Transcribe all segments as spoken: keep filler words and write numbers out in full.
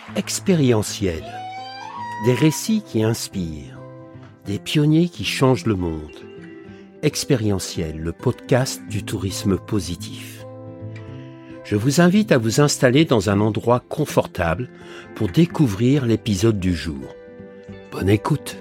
Expérientiel. Des récits qui inspirent. Des pionniers qui changent le monde. Expérientiel, le podcast du tourisme positif. Je vous invite à vous installer dans un endroit confortable pour découvrir l'épisode du jour. Bonne écoute.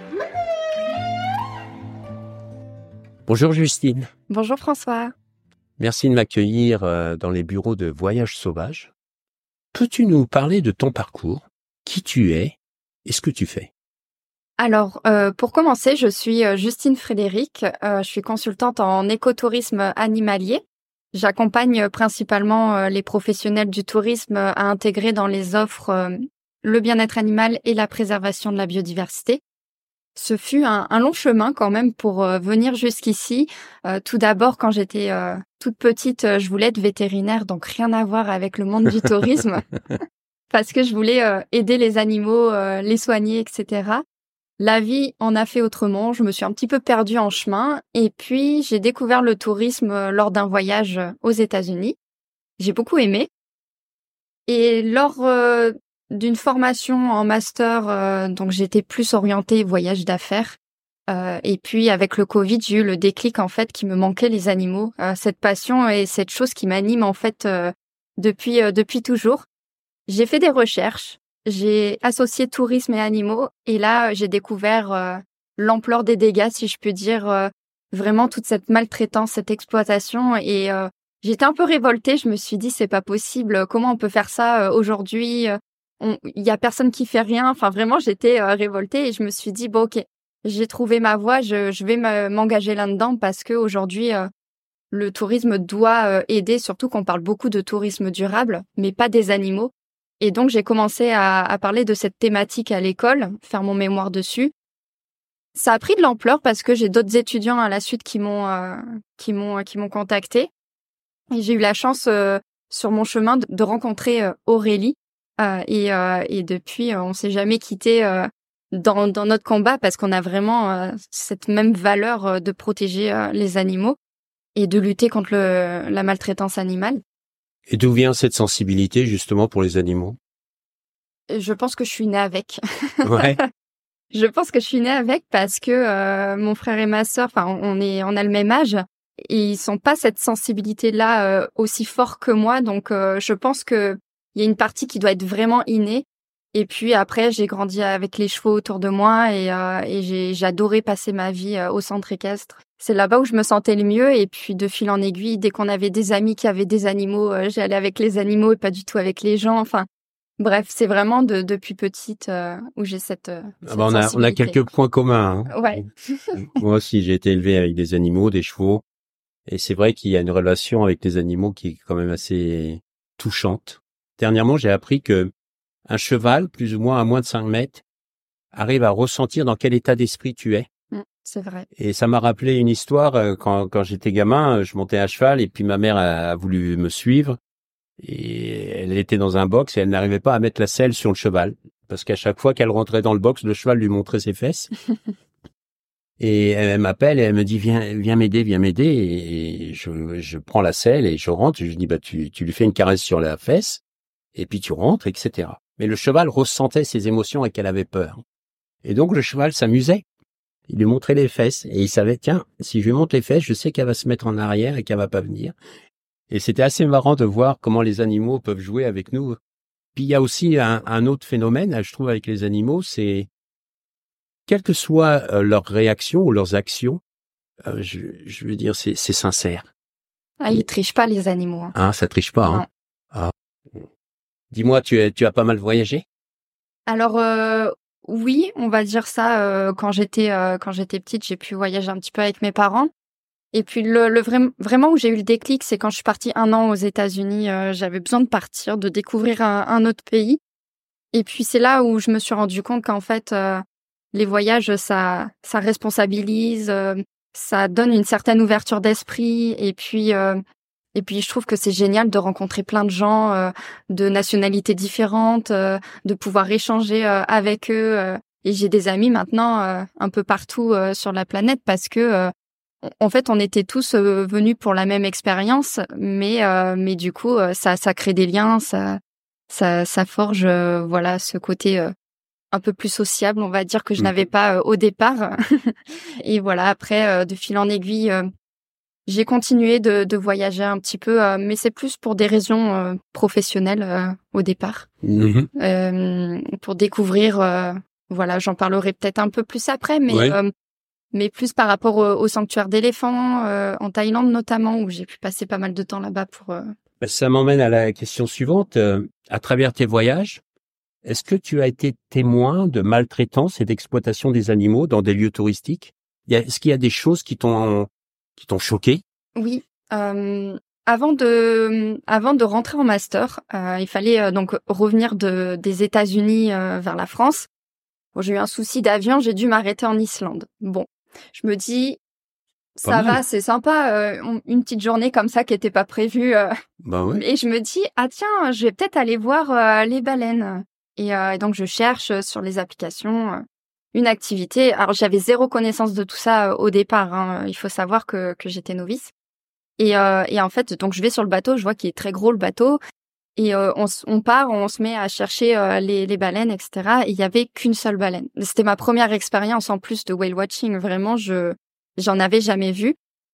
Bonjour Justine. Bonjour François. Merci de m'accueillir dans les bureaux de Voyages Sauvages. Peux-tu nous parler de ton parcours, qui tu es et ce que tu fais ? Alors, euh, pour commencer, je suis Justine Frédéric. Euh, je suis consultante en écotourisme animalier. J'accompagne principalement les professionnels du tourisme à intégrer dans les offres euh, le bien-être animal et la préservation de la biodiversité. Ce fut un, un long chemin quand même pour euh, venir jusqu'ici. Euh, tout d'abord, quand j'étais euh, toute petite, euh, je voulais être vétérinaire, donc rien à voir avec le monde du tourisme, parce que je voulais euh, aider les animaux, euh, les soigner, et cetera. La vie en a fait autrement. Je me suis un petit peu perdue en chemin, et puis j'ai découvert le tourisme euh, lors d'un voyage euh, aux États-Unis. J'ai beaucoup aimé. Et lors euh, d'une formation en master, euh, donc j'étais plus orientée voyage d'affaires. Euh, et puis avec le Covid, j'ai eu le déclic en fait qui me manquait les animaux, euh, cette passion et cette chose qui m'anime en fait euh, depuis euh, depuis toujours. J'ai fait des recherches, j'ai associé tourisme et animaux, et là j'ai découvert euh, l'ampleur des dégâts, si je peux dire, euh, vraiment toute cette maltraitance, cette exploitation, et euh, j'étais un peu révoltée. Je me suis dit c'est pas possible, comment on peut faire ça euh, aujourd'hui? Il y a personne qui fait rien. Enfin, vraiment, j'étais euh, révoltée et je me suis dit bon, ok, j'ai trouvé ma voie, je, je vais me, m'engager là-dedans parce que aujourd'hui, euh, le tourisme doit euh, aider, surtout qu'on parle beaucoup de tourisme durable, mais pas des animaux. Et donc, j'ai commencé à, à parler de cette thématique à l'école, faire mon mémoire dessus. Ça a pris de l'ampleur parce que j'ai d'autres étudiants à la suite qui m'ont euh, qui m'ont qui m'ont contacté. Et j'ai eu la chance euh, sur mon chemin de, de rencontrer euh, Aurélie. Euh, et, euh, et depuis, euh, on s'est jamais quitté euh, dans, dans notre combat parce qu'on a vraiment euh, cette même valeur euh, de protéger euh, les animaux et de lutter contre le, la maltraitance animale. Et d'où vient cette sensibilité justement pour les animaux ? Je pense que je suis née avec. Ouais. Je pense que je suis née avec parce que euh, mon frère et ma sœur, enfin, on est, on a le même âge et ils sont pas cette sensibilité-là euh, aussi fort que moi. Donc, euh, je pense que il y a une partie qui doit être vraiment innée. Et puis après, j'ai grandi avec les chevaux autour de moi et, euh, et j'ai, j'ai adoré passer ma vie euh, au centre équestre. C'est là-bas où je me sentais le mieux. Et puis de fil en aiguille, dès qu'on avait des amis qui avaient des animaux, euh, j'allais avec les animaux et pas du tout avec les gens. Enfin, bref, c'est vraiment de, depuis petite euh, où j'ai cette, euh, cette ah bah on a on a quelques points communs. Hein. Ouais. Moi aussi, j'ai été élevé avec des animaux, des chevaux. Et c'est vrai qu'il y a une relation avec les animaux qui est quand même assez touchante. Dernièrement, j'ai appris que un cheval, plus ou moins à moins de cinq mètres, arrive à ressentir dans quel état d'esprit tu es. Mmh, c'est vrai. Et ça m'a rappelé une histoire. Quand, quand j'étais gamin, je montais à cheval et puis ma mère a, a voulu me suivre. Et elle était dans un box et elle n'arrivait pas à mettre la selle sur le cheval. Parce qu'à chaque fois qu'elle rentrait dans le box, le cheval lui montrait ses fesses. Et elle m'appelle et elle me dit viens viens m'aider viens m'aider et je je prends la selle et je rentre et je dis bah tu tu lui fais une caresse sur la fesse et puis tu rentres, et cetera. Mais le cheval ressentait ses émotions et qu'elle avait peur. Et donc le cheval s'amusait. Il lui montrait les fesses et il savait tiens si je lui montre les fesses je sais qu'elle va se mettre en arrière et qu'elle va pas venir. Et c'était assez marrant de voir comment les animaux peuvent jouer avec nous. Puis il y a aussi un, un autre phénomène je trouve avec les animaux, c'est quelle que soit euh, leur réaction ou leurs actions, euh, je, je veux dire, c'est, c'est sincère. Ah, ils trichent pas, les animaux. Hein. Ah, ça triche pas, non. Hein. Ah. Dis-moi, tu, es, tu as pas mal voyagé ? Alors, euh, oui, on va dire ça. Euh, quand j'étais euh, quand j'étais petite, j'ai pu voyager un petit peu avec mes parents. Et puis, le, le vrai, vraiment où j'ai eu le déclic, c'est quand je suis partie un an aux États-Unis. Euh, j'avais besoin de partir, de découvrir un, un autre pays. Et puis, c'est là où je me suis rendu compte qu'en fait... Euh, les voyages, ça, ça responsabilise, euh, ça donne une certaine ouverture d'esprit. Et puis, euh, et puis, je trouve que c'est génial de rencontrer plein de gens euh, de nationalités différentes, euh, de pouvoir échanger euh, avec eux. Euh, et j'ai des amis maintenant euh, un peu partout euh, sur la planète parce que, euh, en fait, on était tous euh, venus pour la même expérience, mais, euh, mais du coup, euh, ça, ça crée des liens, ça, ça, ça forge, euh, voilà, ce côté euh, un peu plus sociable, on va dire, que je Mmh. n'avais pas euh, au départ. Et voilà, après, euh, de fil en aiguille, euh, j'ai continué de, de voyager un petit peu, euh, mais c'est plus pour des raisons euh, professionnelles euh, au départ, Mmh. euh, pour découvrir. Euh, voilà, j'en parlerai peut-être un peu plus après, mais Ouais. euh, mais plus par rapport au, au sanctuaire d'éléphants euh, en Thaïlande notamment, où j'ai pu passer pas mal de temps là-bas pour. Euh... Bah, ça m'emmène à la question suivante. Euh, à travers tes voyages, est-ce que tu as été témoin de maltraitance et d'exploitation des animaux dans des lieux touristiques? Il y a- Est-ce qu'il y a des choses qui t'ont qui t'ont choqué? Oui. Euh, avant de avant de rentrer en master, euh, il fallait euh, donc revenir de des États-Unis euh, vers la France. Bon, j'ai eu un souci d'avion, j'ai dû m'arrêter en Islande. Bon, je me dis Pas ça va, mal. c'est sympa, euh, on- une petite journée comme ça qui était pas prévue. euh, Bah ouais. et je me dis ah tiens, je vais peut-être aller voir euh, les baleines. Et, euh, et donc je cherche euh, sur les applications euh, une activité. Alors j'avais zéro connaissance de tout ça euh, au départ. Hein. Il faut savoir que que j'étais novice. Et, euh, et en fait, donc je vais sur le bateau, je vois qu'il est très gros le bateau, et euh, on, s- on part, on se met à chercher euh, les, les baleines, et cetera. Et il y avait qu'une seule baleine. C'était ma première expérience en plus de whale watching. Vraiment, je j'en avais jamais vu.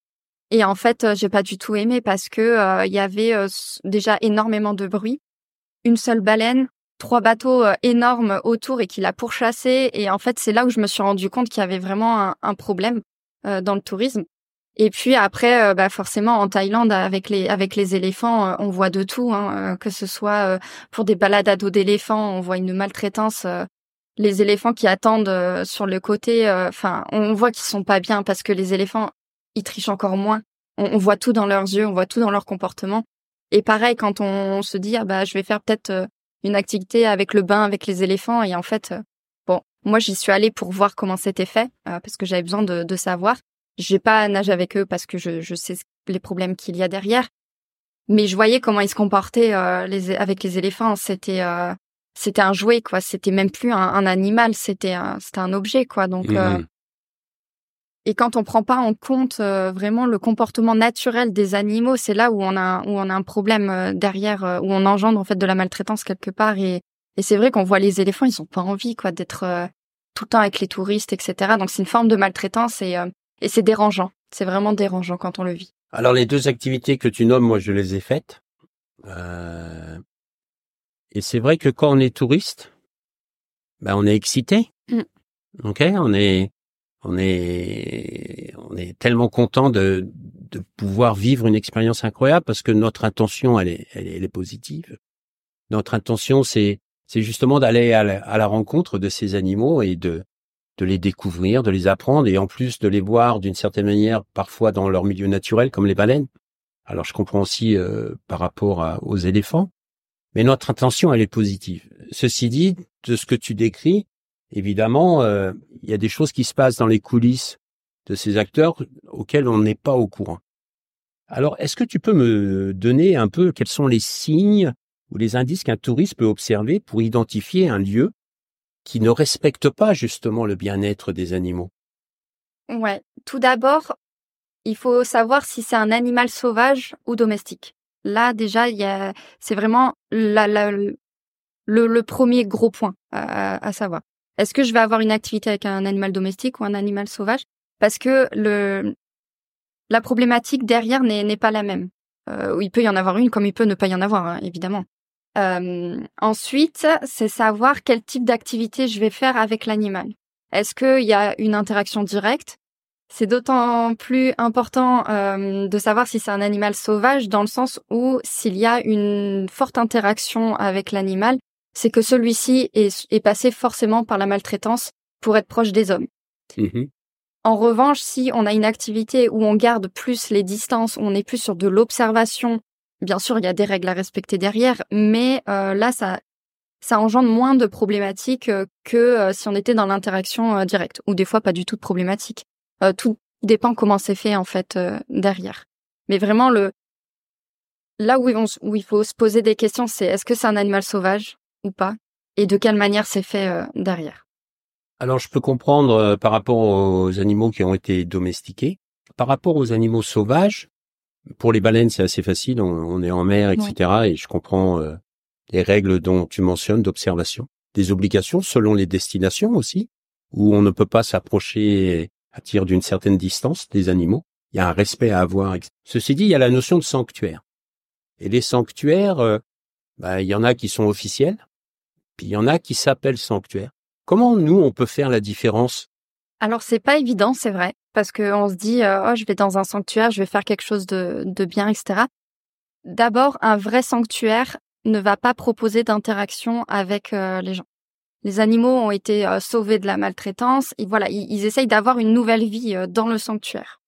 Et en fait, euh, j'ai pas du tout aimé parce que euh, il y avait euh, s- déjà énormément de bruit, une seule baleine, trois bateaux euh, énormes autour et qui la pourchassaient. Et en fait, c'est là où je me suis rendu compte qu'il y avait vraiment un, un problème euh, dans le tourisme. Et puis après, euh, bah forcément en Thaïlande avec les avec les éléphants, euh, on voit de tout, hein, euh, que ce soit euh, pour des balades à dos d'éléphants, on voit une maltraitance. Euh, les éléphants qui attendent euh, sur le côté, enfin, on voit qu'ils sont pas bien parce que les éléphants, ils trichent encore moins. On, on voit tout dans leurs yeux, on voit tout dans leur comportement. Et pareil, quand on, se dit ah bah je vais faire peut-être euh, une activité avec le bain avec les éléphants, et en fait, euh, bon, moi j'y suis allée pour voir comment c'était fait euh, parce que j'avais besoin de, de savoir. J'ai pas nagé avec eux parce que je, je sais les problèmes qu'il y a derrière, mais je voyais comment ils se comportaient euh, les, avec les éléphants. C'était euh, c'était un jouet, quoi. C'était même plus un, un animal, c'était un, c'était un objet, quoi. Donc euh, Mhm. et quand on prend pas en compte euh, vraiment le comportement naturel des animaux, c'est là où on a où on a un problème euh, derrière, euh, où on engendre en fait de la maltraitance quelque part. Et, et c'est vrai qu'on voit les éléphants, ils ont pas envie, quoi, d'être euh, tout le temps avec les touristes, et cetera. Donc c'est une forme de maltraitance et euh, et c'est dérangeant. C'est vraiment dérangeant quand on le vit. Alors les deux activités que tu nommes, moi je les ai faites. Euh, et c'est vrai que quand on est touriste, ben on est excité. Mm. Ok, on est, on est, on est tellement content de de pouvoir vivre une expérience incroyable parce que notre intention, elle est, elle est, elle est positive. Notre intention, c'est, c'est justement d'aller à la, à la rencontre de ces animaux et de de les découvrir, de les apprendre et en plus de les voir d'une certaine manière parfois dans leur milieu naturel comme les baleines. Alors je comprends aussi euh, par rapport à, aux éléphants, mais notre intention elle est positive. Ceci dit, de ce que tu décris, évidemment, euh, il y a des choses qui se passent dans les coulisses de ces acteurs auxquels on n'est pas au courant. Alors, est-ce que tu peux me donner un peu quels sont les signes ou les indices qu'un touriste peut observer pour identifier un lieu qui ne respecte pas justement le bien-être des animaux? Ouais. Tout d'abord, il faut savoir si c'est un animal sauvage ou domestique. Là, déjà, il y a, c'est vraiment la, la, le, le premier gros point à, à savoir. Est-ce que je vais avoir une activité avec un animal domestique ou un animal sauvage? Parce que le, la problématique derrière n'est, n'est pas la même. Euh, il peut y en avoir une comme il peut ne pas y en avoir, hein, évidemment. Euh, ensuite, c'est savoir quel type d'activité je vais faire avec l'animal. Est-ce qu'il y a une interaction directe? C'est d'autant plus important euh, de savoir si c'est un animal sauvage dans le sens où s'il y a une forte interaction avec l'animal, c'est que celui-ci est, est passé forcément par la maltraitance pour être proche des hommes. Mmh. En revanche, si on a une activité où on garde plus les distances, où on est plus sur de l'observation, bien sûr, il y a des règles à respecter derrière, mais euh, là, ça, ça engendre moins de problématiques euh, que euh, si on était dans l'interaction euh, directe, ou des fois pas du tout de problématiques. Euh, tout dépend comment c'est fait en fait euh, derrière. Mais vraiment, le là où, on, où il faut se poser des questions, c'est est-ce que c'est un animal sauvage ou pas, et de quelle manière c'est fait euh, derrière. Alors, je peux comprendre euh, par rapport aux animaux qui ont été domestiqués. Par rapport aux animaux sauvages, pour les baleines, c'est assez facile. On, on est en mer, Oui. et cetera. Et je comprends euh, des règles dont tu mentionnes d'observation, des obligations selon les destinations aussi, où on ne peut pas s'approcher à tir d'une certaine distance des animaux. Il y a un respect à avoir. Ceci dit, il y a la notion de sanctuaire. Et les sanctuaires, euh, bah, il y en a qui sont officiels, puis il y en a qui s'appellent sanctuaires. Comment nous, on peut faire la différence? Alors, c'est pas évident, c'est vrai, parce qu'on se dit euh, « Oh, je vais dans un sanctuaire, je vais faire quelque chose de, de bien, et cetera » D'abord, un vrai sanctuaire ne va pas proposer d'interaction avec euh, les gens. Les animaux ont été euh, sauvés de la maltraitance, et voilà, ils, ils essayent d'avoir une nouvelle vie euh, dans le sanctuaire.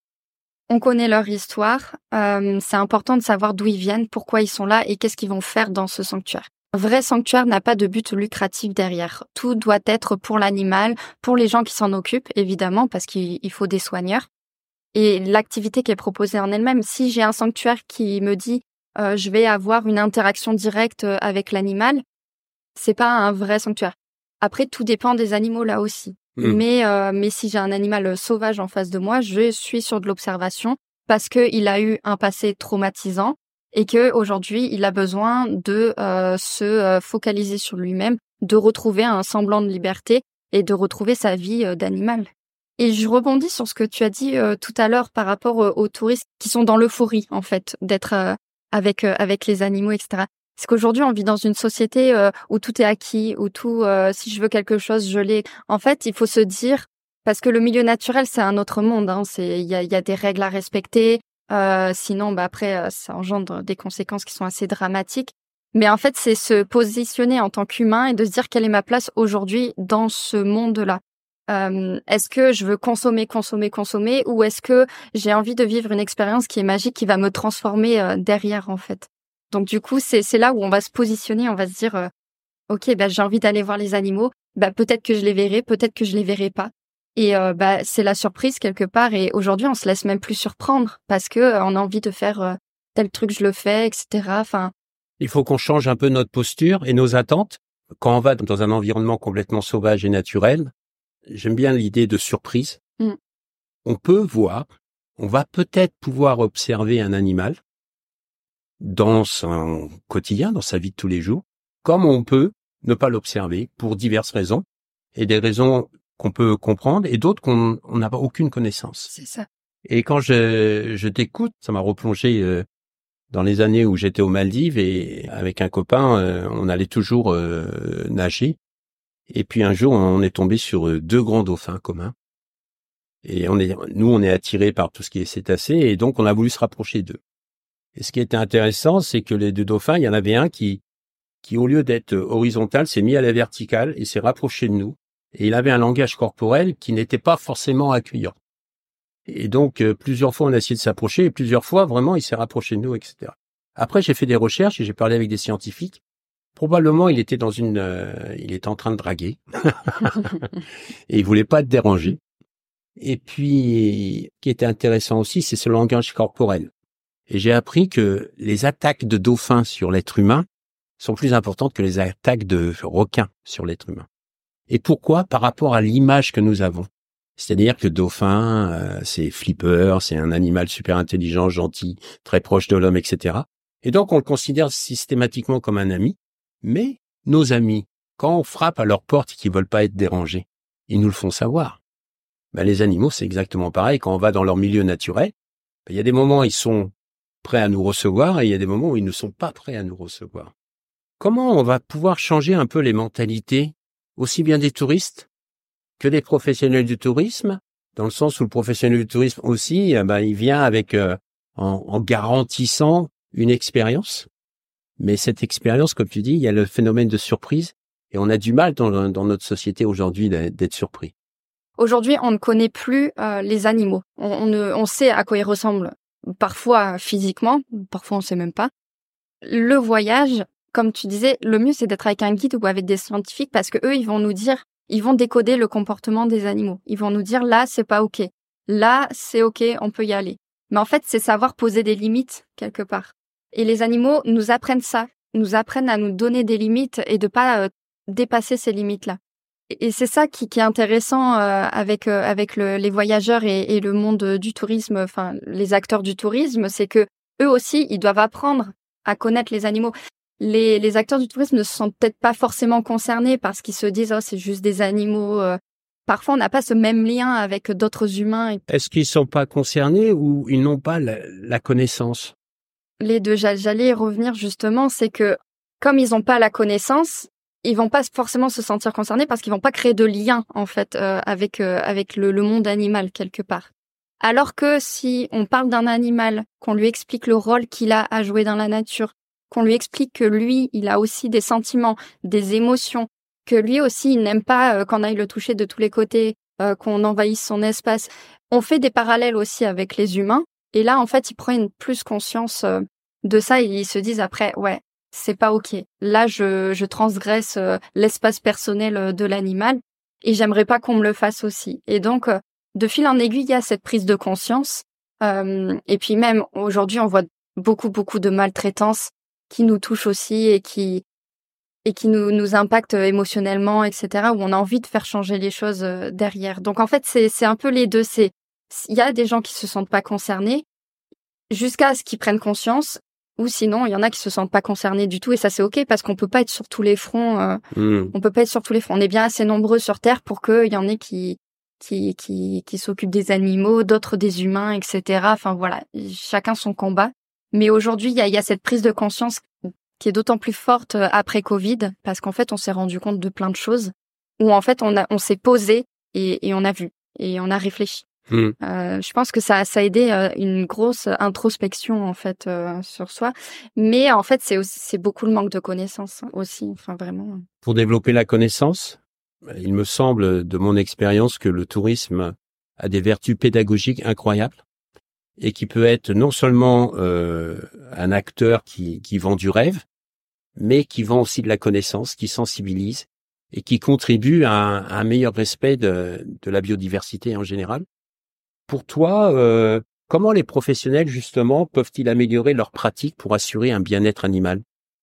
On connaît leur histoire, euh, c'est important de savoir d'où ils viennent, pourquoi ils sont là et qu'est-ce qu'ils vont faire dans ce sanctuaire. Un vrai sanctuaire n'a pas de but lucratif derrière. Tout doit être pour l'animal, pour les gens qui s'en occupent, évidemment, parce qu'il il faut des soigneurs. Et l'activité qui est proposée en elle-même, si j'ai un sanctuaire qui me dit euh, je vais avoir une interaction directe avec l'animal, c'est pas un vrai sanctuaire. Après, tout dépend des animaux là aussi. Mmh. Mais euh, mais si j'ai un animal sauvage en face de moi, je suis sur de l'observation parce que il a eu un passé traumatisant et que aujourd'hui il a besoin de euh, se euh, focaliser sur lui-même, de retrouver un semblant de liberté et de retrouver sa vie euh, d'animal. Et je rebondis sur ce que tu as dit euh, tout à l'heure par rapport euh, aux touristes qui sont dans l'euphorie en fait d'être euh, avec euh, avec les animaux, et cetera. Parce qu'aujourd'hui, on vit dans une société euh, où tout est acquis, où tout, euh, si je veux quelque chose, je l'ai. En fait, il faut se dire, parce que le milieu naturel, c'est un autre monde. Hein, c'est, il y a, y a des règles à respecter. Euh, sinon, bah après, euh, ça engendre des conséquences qui sont assez dramatiques. Mais en fait, c'est se positionner en tant qu'humain et de se dire quelle est ma place aujourd'hui dans ce monde-là. Euh, est-ce que je veux consommer, consommer, consommer, ou est-ce que j'ai envie de vivre une expérience qui est magique, qui va me transformer euh, derrière, en fait. Donc du coup, c'est c'est là où on va se positionner, on va se dire euh, OK, bah j'ai envie d'aller voir les animaux, bah peut-être que je les verrai, peut-être que je les verrai pas. Et euh, bah c'est la surprise quelque part et aujourd'hui, on se laisse même plus surprendre parce que euh, on a envie de faire euh, tel truc, je le fais, et cetera. Enfin, il faut qu'on change un peu notre posture et nos attentes quand on va dans un environnement complètement sauvage et naturel. J'aime bien l'idée de surprise. Mm. On peut voir, on va peut-être pouvoir observer un animal dans son quotidien, dans sa vie de tous les jours, comme on peut ne pas l'observer pour diverses raisons, et des raisons qu'on peut comprendre et d'autres qu'on n'a pas aucune connaissance. C'est ça. Et quand je, je t'écoute, ça m'a replongé euh, dans les années où j'étais aux Maldives et avec un copain, euh, on allait toujours euh, nager. Et puis un jour, on est tombé sur deux grands dauphins communs. Et on est, nous, on est attirés par tout ce qui est cétacé, et donc on a voulu se rapprocher d'eux. Et ce qui était intéressant, c'est que les deux dauphins, il y en avait un qui, qui au lieu d'être horizontal, s'est mis à la verticale et s'est rapproché de nous. Et il avait un langage corporel qui n'était pas forcément accueillant. Et donc, euh, plusieurs fois, on a essayé de s'approcher, et plusieurs fois, vraiment, il s'est rapproché de nous, et cetera. Après, j'ai fait des recherches et j'ai parlé avec des scientifiques. Probablement, il était dans une, euh, il était en train de draguer. Et il voulait pas être dérangé. Et puis, ce qui était intéressant aussi, c'est ce langage corporel. Et j'ai appris que les attaques de dauphins sur l'être humain sont plus importantes que les attaques de requins sur l'être humain. Et pourquoi? Par rapport à l'image que nous avons. C'est-à-dire que le dauphin, euh, c'est flipper, c'est un animal super intelligent, gentil, très proche de l'homme, et cetera. Et donc, on le considère systématiquement comme un ami. Mais nos amis, quand on frappe à leur porte et qu'ils veulent pas être dérangés, ils nous le font savoir. Ben, les animaux, c'est exactement pareil. Quand on va dans leur milieu naturel, ben, il y a des moments où ils sont prêts à nous recevoir et il y a des moments où ils ne sont pas prêts à nous recevoir. Comment on va pouvoir changer un peu les mentalités, aussi bien des touristes que des professionnels du tourisme, dans le sens où le professionnel du tourisme aussi, ben, il vient avec euh, en, en garantissant une expérience. Mais cette expérience, comme tu dis, il y a le phénomène de surprise et on a du mal dans, dans notre société aujourd'hui d'être surpris. Aujourd'hui, on ne connaît plus euh, les animaux. On, on, ne, on sait à quoi ils ressemblent, parfois physiquement, parfois on ne sait même pas. Le voyage, comme tu disais, le mieux c'est d'être avec un guide ou avec des scientifiques parce que eux, ils vont nous dire, ils vont décoder le comportement des animaux. Ils vont nous dire là, c'est pas ok, là, c'est ok, on peut y aller. Mais en fait, c'est savoir poser des limites quelque part. Et les animaux nous apprennent ça, nous apprennent à nous donner des limites et de pas euh, dépasser ces limites-là. Et c'est ça qui, qui est intéressant euh, avec euh, avec le, les voyageurs et, et le monde du tourisme, enfin les acteurs du tourisme, c'est que eux aussi ils doivent apprendre à connaître les animaux. les, les acteurs du tourisme ne se sentent peut-être pas forcément concernés parce qu'ils se disent oh c'est juste des animaux. Euh. Parfois on n'a pas ce même lien avec d'autres humains. Est-ce qu'ils sont pas concernés ou ils n'ont pas la, la connaissance? Les deux, j'allais y revenir justement, c'est que comme ils n'ont pas la connaissance, ils vont pas forcément se sentir concernés parce qu'ils vont pas créer de lien en fait euh, avec euh, avec le, le monde animal quelque part. Alors que si on parle d'un animal, qu'on lui explique le rôle qu'il a à jouer dans la nature, qu'on lui explique que lui, il a aussi des sentiments, des émotions, que lui aussi, il n'aime pas euh, qu'on aille le toucher de tous les côtés, euh, qu'on envahisse son espace. On fait des parallèles aussi avec les humains. Et là, en fait, ils prennent plus conscience euh, de ça et ils se disent après, ouais, c'est pas ok. Là, je, je transgresse euh, l'espace personnel de l'animal et j'aimerais pas qu'on me le fasse aussi. Et donc, euh, de fil en aiguille, il y a cette prise de conscience. Euh, et puis même, aujourd'hui, on voit beaucoup, beaucoup de maltraitance qui nous touche aussi et qui et qui nous, nous impacte émotionnellement, et cetera, où on a envie de faire changer les choses euh, derrière. Donc, en fait, c'est, c'est un peu les deux. C'est, il y a des gens qui se sentent pas concernés jusqu'à ce qu'ils prennent conscience. Ou sinon, il y en a qui se sentent pas concernés du tout et ça c'est ok parce qu'on peut pas être sur tous les fronts. Euh, mmh. On peut pas être sur tous les fronts. On est bien assez nombreux sur Terre pour qu'il y en ait qui qui qui qui s'occupent des animaux, d'autres des humains, et cetera. Enfin voilà, chacun son combat. Mais aujourd'hui, il y a il y a cette prise de conscience qui est d'autant plus forte après Covid parce qu'en fait, on s'est rendu compte de plein de choses où en fait on a on s'est posé et et on a vu et on a réfléchi. Mmh. Euh, je pense que ça, ça a aidé euh, une grosse introspection en fait euh, sur soi, mais en fait c'est aussi, c'est beaucoup le manque de connaissances aussi, enfin vraiment. Pour développer la connaissance, il me semble de mon expérience que le tourisme a des vertus pédagogiques incroyables et qui peut être non seulement euh, un acteur qui, qui vend du rêve, mais qui vend aussi de la connaissance, qui sensibilise et qui contribue à un, à un meilleur respect de, de la biodiversité en général. Pour toi, euh, comment les professionnels, justement, peuvent-ils améliorer leurs pratiques pour assurer un bien-être animal?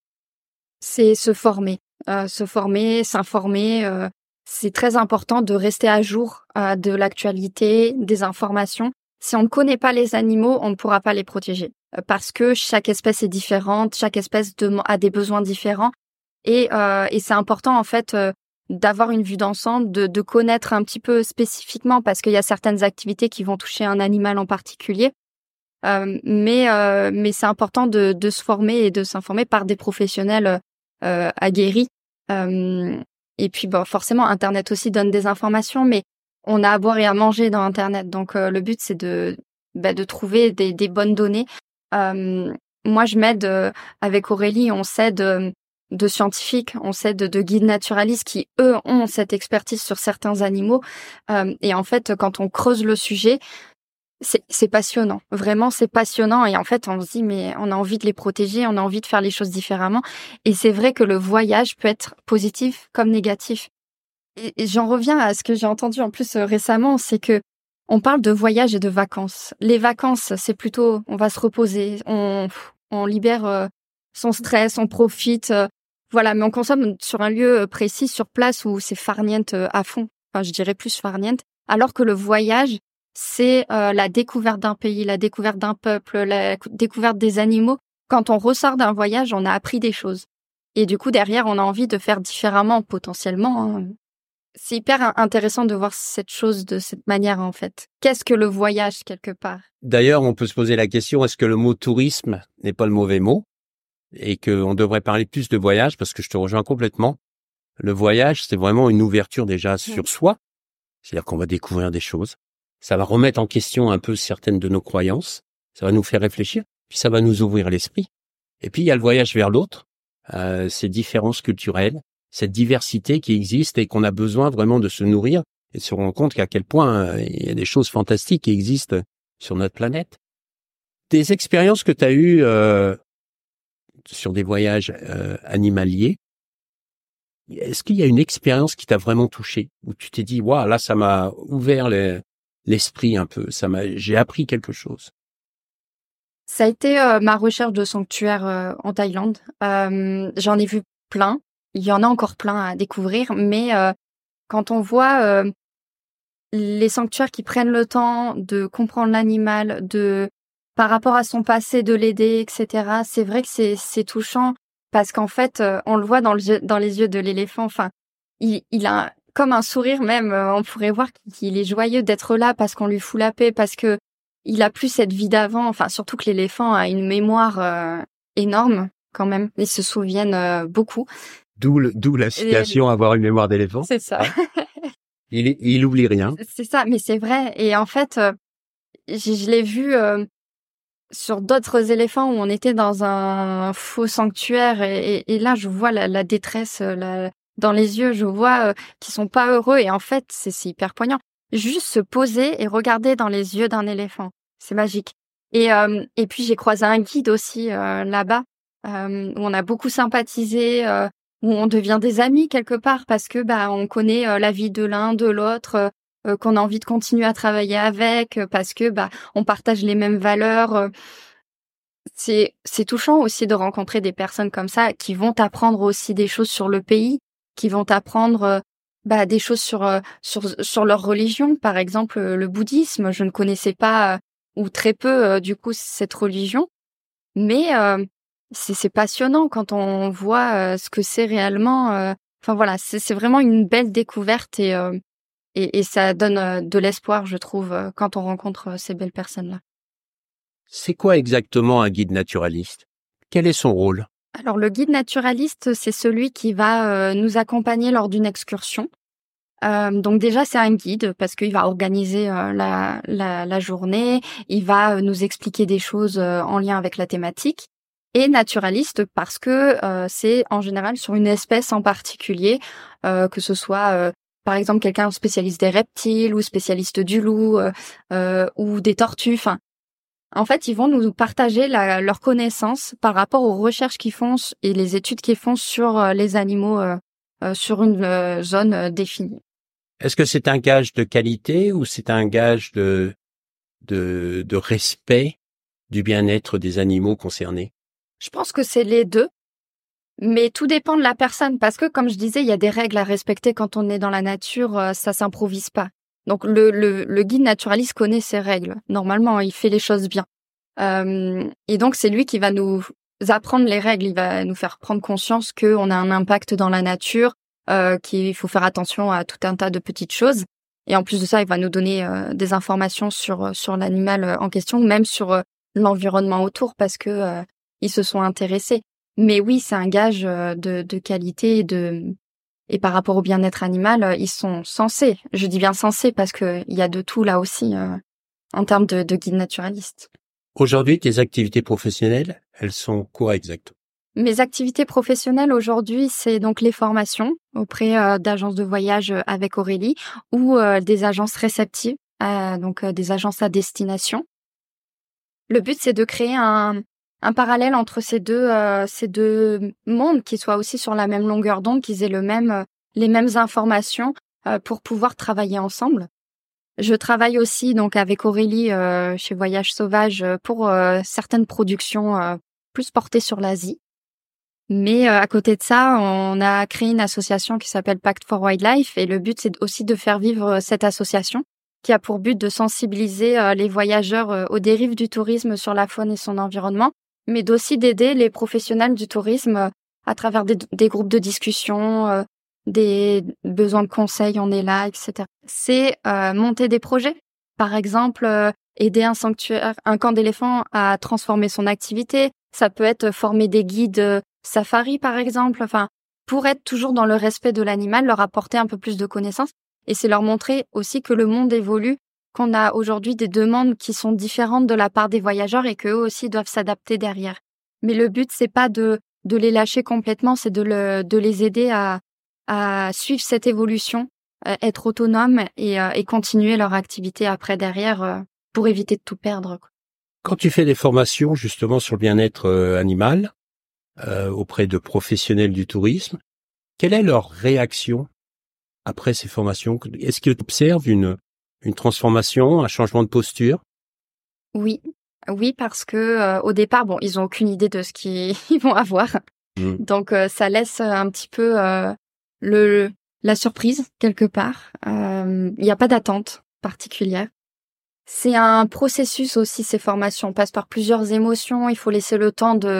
C'est se former, euh, se former, s'informer. Euh, c'est très important de rester à jour euh, de l'actualité, des informations. Si on ne connaît pas les animaux, on ne pourra pas les protéger euh, parce que chaque espèce est différente, chaque espèce de, a des besoins différents. Et, euh, et c'est important, en fait, euh, d'avoir une vue d'ensemble, de, de connaître un petit peu spécifiquement parce qu'il y a certaines activités qui vont toucher un animal en particulier. Euh, mais euh, mais c'est important de, de se former et de s'informer par des professionnels euh, aguerris. Euh, et puis bon, forcément, Internet aussi donne des informations, mais on a à boire et à manger dans Internet. Donc euh, le but, c'est de bah, de trouver des, des bonnes données. Euh, moi, je m'aide euh, avec Aurélie, on s'aide euh, de scientifiques, on s'aide de, de guides naturalistes qui, eux, ont cette expertise sur certains animaux. Euh, et en fait, quand on creuse le sujet, c'est, c'est passionnant. Vraiment, c'est passionnant. Et en fait, on se dit, mais on a envie de les protéger, on a envie de faire les choses différemment. Et c'est vrai que le voyage peut être positif comme négatif. Et, et j'en reviens à ce que j'ai entendu en plus euh, récemment, c'est que on parle de voyage et de vacances. Les vacances, c'est plutôt, on va se reposer, on, on libère euh, son stress, on profite. Euh, voilà, mais on consomme sur un lieu précis, sur place où c'est farniente euh, à fond. Enfin, je dirais plus farniente. Alors que le voyage, c'est euh, la découverte d'un pays, la découverte d'un peuple, la découverte des animaux. Quand on ressort d'un voyage, on a appris des choses. Et du coup, derrière, on a envie de faire différemment, potentiellement. Hein. C'est hyper intéressant de voir cette chose de cette manière, en fait. Qu'est-ce que le voyage, quelque part? D'ailleurs, on peut se poser la question, est-ce que le mot tourisme n'est pas le mauvais mot? Et qu'on devrait parler plus de voyage, parce que je te rejoins complètement. Le voyage, c'est vraiment une ouverture déjà sur mmh. soi. C'est-à-dire qu'on va découvrir des choses. Ça va remettre en question un peu certaines de nos croyances. Ça va nous faire réfléchir. Puis ça va nous ouvrir l'esprit. Et puis il y a le voyage vers l'autre. Euh, ces différences culturelles, cette diversité qui existe et qu'on a besoin vraiment de se nourrir et de se rendre compte qu'à quel point euh, il y a des choses fantastiques qui existent sur notre planète. Des expériences que tu as eues euh, sur des voyages euh, animaliers, est-ce qu'il y a une expérience qui t'a vraiment touché, où tu t'es dit, waouh, là ça m'a ouvert les, l'esprit un peu, ça m'a, j'ai appris quelque chose? Ça a été euh, ma recherche de sanctuaires euh, en Thaïlande. Euh, j'en ai vu plein. Il y en a encore plein à découvrir, mais euh, quand on voit euh, les sanctuaires qui prennent le temps de comprendre l'animal, de par rapport à son passé, de l'aider, et cetera, c'est vrai que c'est, c'est touchant parce qu'en fait, euh, on le voit dans, le, dans les yeux de l'éléphant. Enfin, il, il a comme un sourire même. Euh, on pourrait voir qu'il est joyeux d'être là parce qu'on lui fout la paix, parce que il a plus cette vie d'avant. Enfin, surtout que l'éléphant a une mémoire euh, énorme quand même. Ils se souviennent euh, beaucoup. D'où, le, d'où la citation, Et... avoir une mémoire d'éléphant. C'est ça. il, il oublie rien. C'est ça, mais c'est vrai. Et en fait, euh, je, je l'ai vu euh, sur d'autres éléphants où on était dans un faux sanctuaire. Et, et, et là, je vois la, la détresse la, dans les yeux. Je vois euh, qu'ils sont pas heureux. Et en fait, c'est, c'est hyper poignant. Juste se poser et regarder dans les yeux d'un éléphant. C'est magique. Et, euh, et puis, j'ai croisé un guide aussi euh, là-bas euh, où on a beaucoup sympathisé, euh, où on devient des amis quelque part parce que bah on connaît euh, la vie de l'un, de l'autre, euh, qu'on a envie de continuer à travailler avec euh, parce que bah on partage les mêmes valeurs. Euh. C'est c'est touchant aussi de rencontrer des personnes comme ça qui vont t'apprendre aussi des choses sur le pays, qui vont t'apprendre euh, bah des choses sur euh, sur sur leur religion, par exemple euh, le bouddhisme. Je ne connaissais pas euh, ou très peu euh, du coup cette religion, mais euh, c'est, c'est passionnant quand on voit euh, ce que c'est réellement. Euh... Enfin voilà, c'est, c'est vraiment une belle découverte et, euh, et, et ça donne euh, de l'espoir, je trouve, euh, quand on rencontre euh, ces belles personnes-là. C'est quoi exactement un guide naturaliste ? Quel est son rôle ? Alors le guide naturaliste, c'est celui qui va euh, nous accompagner lors d'une excursion. Euh, donc déjà, c'est un guide parce qu'il va organiser euh, la, la, la journée, il va euh, nous expliquer des choses euh, en lien avec la thématique. Et naturaliste parce que euh, c'est en général sur une espèce en particulier, euh, que ce soit euh, par exemple quelqu'un spécialiste des reptiles ou spécialiste du loup euh, euh, ou des tortues. Enfin, en fait, ils vont nous partager la, leurs connaissances par rapport aux recherches qu'ils font et les études qu'ils font sur euh, les animaux euh, euh, sur une euh, zone euh, définie. Est-ce que c'est un gage de qualité ou c'est un gage de de, de respect du bien-être des animaux concernés ? Je pense que c'est les deux, mais tout dépend de la personne parce que, comme je disais, il y a des règles à respecter quand on est dans la nature, euh, ça s'improvise pas. Donc le, le, le guide naturaliste connaît ses règles. Normalement, il fait les choses bien. Euh, et donc, c'est lui qui va nous apprendre les règles, il va nous faire prendre conscience qu'on a un impact dans la nature, euh, qu'il faut faire attention à tout un tas de petites choses. Et en plus de ça, il va nous donner euh, des informations sur, sur l'animal en question, même sur euh, l'environnement autour parce que... Euh, ils se sont intéressés. Mais oui, c'est un gage de, de qualité et, de, et par rapport au bien-être animal, ils sont censés. Je dis bien censés parce qu'il y a de tout là aussi euh, en termes de, de guide naturaliste. Aujourd'hui, tes activités professionnelles, elles sont quoi exactement ? Mes activités professionnelles aujourd'hui, c'est donc les formations auprès euh, d'agences de voyage avec Aurélie ou euh, des agences réceptives, euh, donc euh, des agences à destination. Le but, c'est de créer un un parallèle entre ces deux euh, ces deux mondes qui soient aussi sur la même longueur d'onde, qu'ils aient le même euh, les mêmes informations euh, pour pouvoir travailler ensemble. Je travaille aussi donc avec Aurélie euh, chez Voyage Sauvage pour euh, certaines productions euh, plus portées sur l'Asie. Mais euh, à côté de ça, on a créé une association qui s'appelle Pact for Wildlife et le but c'est aussi de faire vivre cette association qui a pour but de sensibiliser euh, les voyageurs euh, aux dérives du tourisme sur la faune et son environnement, mais d'aussi d'aider les professionnels du tourisme à travers des, des groupes de discussion, euh, des besoins de conseils, on est là, et cetera. C'est euh, monter des projets. Par exemple, euh, aider un sanctuaire, un camp d'éléphants à transformer son activité. Ça peut être former des guides euh, safari, par exemple. Enfin, pour être toujours dans le respect de l'animal, leur apporter un peu plus de connaissances. Et c'est leur montrer aussi que le monde évolue, qu'on a aujourd'hui des demandes qui sont différentes de la part des voyageurs et qu'eux aussi doivent s'adapter derrière. Mais le but, c'est pas de, de les lâcher complètement, c'est de, le, de les aider à, à suivre cette évolution, euh, être autonomes et, euh, et continuer leur activité après derrière euh, pour éviter de tout perdre. Quand tu fais des formations justement sur le bien-être euh, animal euh, auprès de professionnels du tourisme, quelle est leur réaction après ces formations? Est-ce qu'ils observent une Une transformation, un changement de posture? Oui, oui, parce que euh, au départ, bon, ils ont aucune idée de ce qu'ils vont avoir, mmh. donc euh, ça laisse un petit peu euh, le la surprise quelque part. Il euh, n'y a pas d'attente particulière. C'est un processus aussi, ces formations. On passe par plusieurs émotions. Il faut laisser le temps de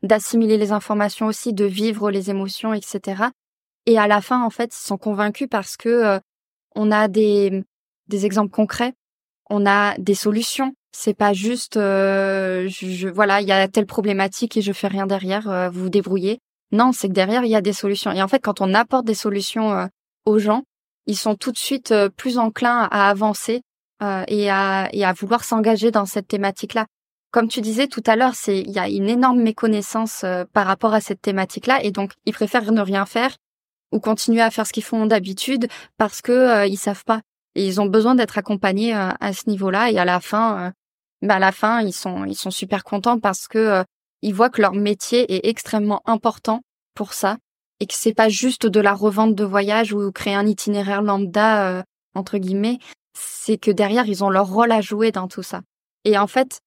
d'assimiler les informations aussi, de vivre les émotions, et cetera. Et à la fin, en fait, ils sont convaincus parce que euh, on a des des exemples concrets, on a des solutions. C'est pas juste, euh, je, je, voilà, il y a telle problématique et je fais rien derrière, euh, vous vous débrouillez. Non, c'est que derrière, il y a des solutions. Et en fait, quand on apporte des solutions euh, aux gens, ils sont tout de suite euh, plus enclins à avancer euh, et, à, et à vouloir s'engager dans cette thématique-là. Comme tu disais tout à l'heure, c'est il y a une énorme méconnaissance euh, par rapport à cette thématique-là. Et donc, ils préfèrent ne rien faire ou continuer à faire ce qu'ils font d'habitude parce que euh, ils savent pas. Et ils ont besoin d'être accompagnés euh, à ce niveau-là. Et à la fin... Euh, Ben à la fin, ils sont ils sont super contents parce que euh, ils voient que leur métier est extrêmement important pour ça et que c'est pas juste de la revente de voyage ou créer un itinéraire lambda euh, entre guillemets, c'est que derrière ils ont leur rôle à jouer dans tout ça. Et en fait,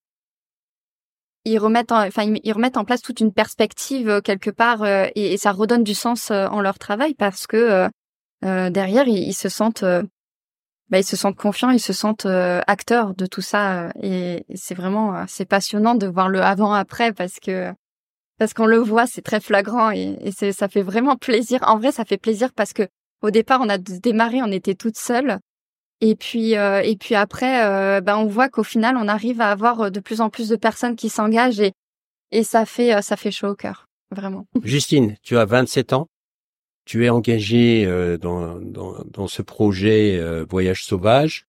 ils remettent en, enfin ils remettent en place toute une perspective euh, quelque part euh, et, et ça redonne du sens euh, en leur travail parce que euh, euh, derrière ils, ils se sentent euh, Bah, ils se sentent confiants, ils se sentent euh, acteurs de tout ça euh, et, et c'est vraiment euh, c'est passionnant de voir le avant-après parce que parce qu'on le voit, c'est très flagrant et, et c'est ça fait vraiment plaisir. En vrai, ça fait plaisir parce que au départ, on a démarré, on était toutes seules et puis euh, et puis après, euh, bah, on voit qu'au final, on arrive à avoir de plus en plus de personnes qui s'engagent et et ça fait euh, ça fait chaud au cœur, vraiment. Justine, tu as vingt-sept ans. Tu es engagée euh, dans, dans, dans ce projet euh, Voyage Sauvage.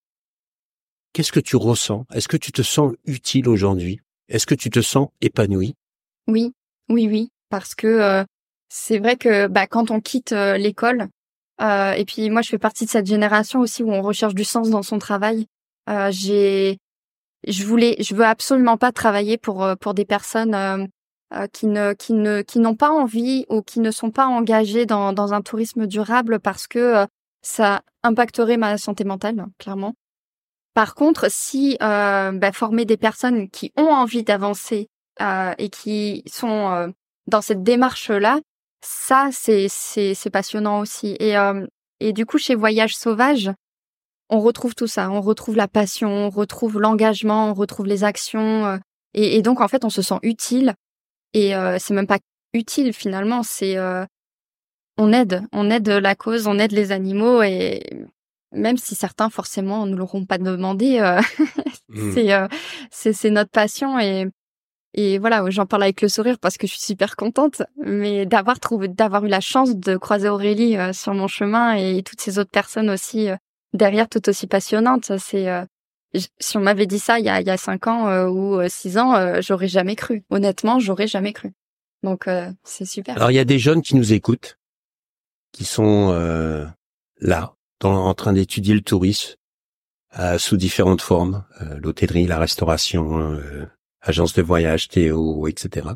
Qu'est-ce que tu ressens? Est-ce que tu te sens utile aujourd'hui? Est-ce que tu te sens épanouie? Oui, oui, oui, parce que euh, c'est vrai que bah, quand on quitte euh, l'école, euh, et puis moi je fais partie de cette génération aussi où on recherche du sens dans son travail. Euh, j'ai, je voulais, je veux absolument pas travailler pour euh, pour des personnes euh, euh, qui ne qui ne qui n'ont pas envie ou qui ne sont pas engagées dans dans un tourisme durable parce que euh, ça impacterait ma santé mentale, clairement. Par contre, si euh, bah, former des personnes qui ont envie d'avancer euh, et qui sont euh, dans cette démarche-là, ça c'est c'est c'est passionnant aussi. Et euh, et du coup, chez Voyage Sauvage, on retrouve tout ça. On retrouve la passion, on retrouve l'engagement, on retrouve les actions. Euh, et, et donc en fait, on se sent utile. Et euh, c'est même pas utile finalement. C'est euh, on aide, on aide la cause, on aide les animaux et même si certains forcément ne l'auront pas demandé, euh, Mmh. c'est, euh, c'est c'est notre passion et et voilà, j'en parle avec le sourire parce que je suis super contente, mais d'avoir trouvé, d'avoir eu la chance de croiser Aurélie euh, sur mon chemin et toutes ces autres personnes aussi euh, derrière, tout aussi passionnantes, c'est euh, j- si on m'avait dit ça il y a il y a cinq ans euh, ou euh, six ans, euh, j'aurais jamais cru. Honnêtement, j'aurais jamais cru. Donc euh, c'est super. Alors, il y a des jeunes qui nous écoutent, qui sont euh, là, dans, en train d'étudier le tourisme euh, sous différentes formes, euh, l'hôtellerie, la restauration, euh, agence de voyage, Théo, et cetera.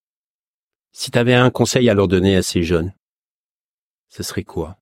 Si tu avais un conseil à leur donner à ces jeunes, ce serait quoi?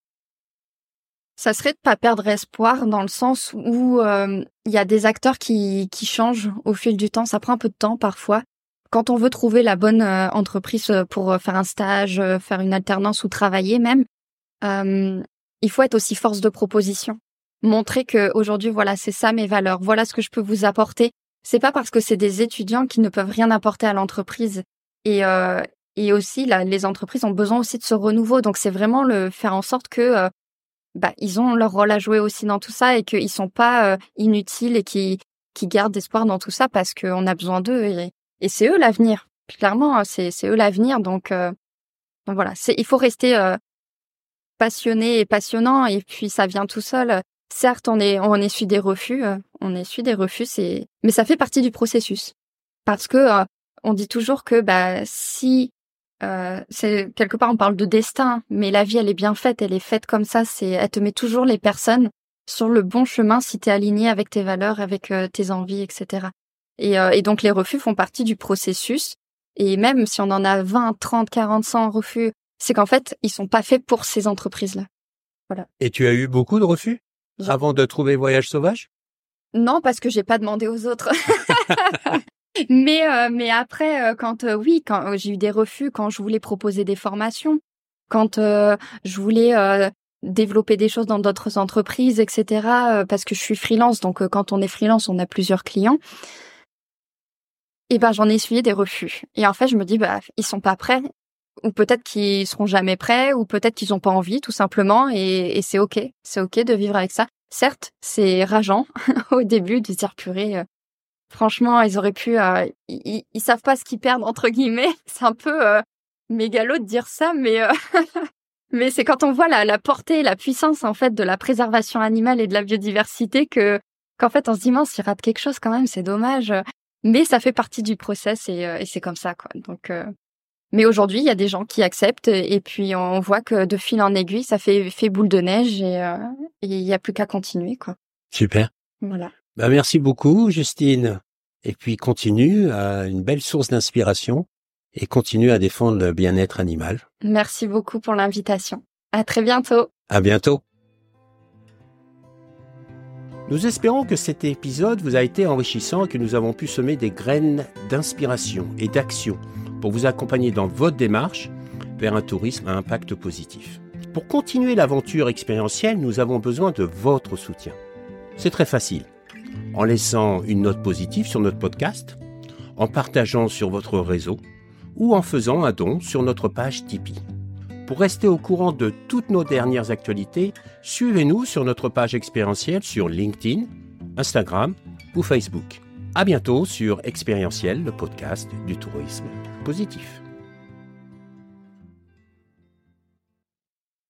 Ça serait de pas perdre espoir dans le sens où euh, il y a des acteurs qui qui changent au fil du temps. Ça prend un peu de temps parfois. Quand on veut trouver la bonne euh, entreprise pour euh, faire un stage, euh, faire une alternance ou travailler même, euh, il faut être aussi force de proposition. Montrer que aujourd'hui, voilà, c'est ça mes valeurs. Voilà ce que je peux vous apporter. C'est pas parce que c'est des étudiants qui ne peuvent rien apporter à l'entreprise. Et euh, et aussi, là, les entreprises ont besoin aussi de ce renouveau. Donc c'est vraiment le faire en sorte que euh, bah, ils ont leur rôle à jouer aussi dans tout ça et qu'ils sont pas euh, inutiles et qui qui gardent espoir dans tout ça parce qu'on a besoin d'eux et, et c'est eux l'avenir. Clairement, c'est c'est eux l'avenir. Donc, euh, donc voilà, c'est il faut rester euh, passionné et passionnant et puis ça vient tout seul. Certes, on est on essuie des refus, euh, on essuie des refus, c'est mais ça fait partie du processus parce que euh, on dit toujours que bah si euh, c'est quelque part on parle de destin, mais la vie elle est bien faite, elle est faite comme ça, c'est elle te met toujours les personnes sur le bon chemin si t'es aligné avec tes valeurs, avec euh, tes envies, et cetera. Et, euh, et donc les refus font partie du processus et même si on en a vingt, trente, quarante, cent refus, c'est qu'en fait ils sont pas faits pour ces entreprises-là. Voilà. Et tu as eu beaucoup de refus J'ai- avant de trouver Voyage Sauvage? Non, parce que j'ai pas demandé aux autres. mais euh, mais après, euh, quand euh, oui, quand euh, j'ai eu des refus, quand je voulais proposer des formations, quand euh, je voulais euh, développer des choses dans d'autres entreprises, et cetera. euh, parce que je suis freelance, donc euh, quand on est freelance, on a plusieurs clients. Et ben j'en ai essuyé des refus. Et en fait, je me dis bah ils sont pas prêts, ou peut-être qu'ils seront jamais prêts, ou peut-être qu'ils ont pas envie, tout simplement. Et, et c'est ok, c'est ok de vivre avec ça. Certes, c'est rageant au début de dire purée. Euh, franchement, ils auraient pu. Euh, ils, ils savent pas ce qu'ils perdent entre guillemets. C'est un peu euh, mégalo de dire ça, mais euh, mais c'est quand on voit la, la portée, la puissance en fait de la préservation animale et de la biodiversité que qu'en fait on se dit mince, ils ratent quelque chose quand même, c'est dommage. Mais ça fait partie du process et, euh, et c'est comme ça quoi. Donc, euh... mais aujourd'hui il y a des gens qui acceptent et puis on voit que de fil en aiguille ça fait fait boule de neige et euh, il y a plus qu'à continuer quoi. Super. Voilà. Bah, merci beaucoup, Justine. Et puis continue à une belle source d'inspiration et continue à défendre le bien-être animal. Merci beaucoup pour l'invitation. À très bientôt. À bientôt. Nous espérons que cet épisode vous a été enrichissant et que nous avons pu semer des graines d'inspiration et d'action pour vous accompagner dans votre démarche vers un tourisme à impact positif. Pour continuer l'aventure expérientielle, nous avons besoin de votre soutien. C'est très facile. En laissant une note positive sur notre podcast, en partageant sur votre réseau ou en faisant un don sur notre page Tipeee. Pour rester au courant de toutes nos dernières actualités, suivez-nous sur notre page expérientielle sur LinkedIn, Instagram ou Facebook. À bientôt sur Expérientiel, le podcast du tourisme positif.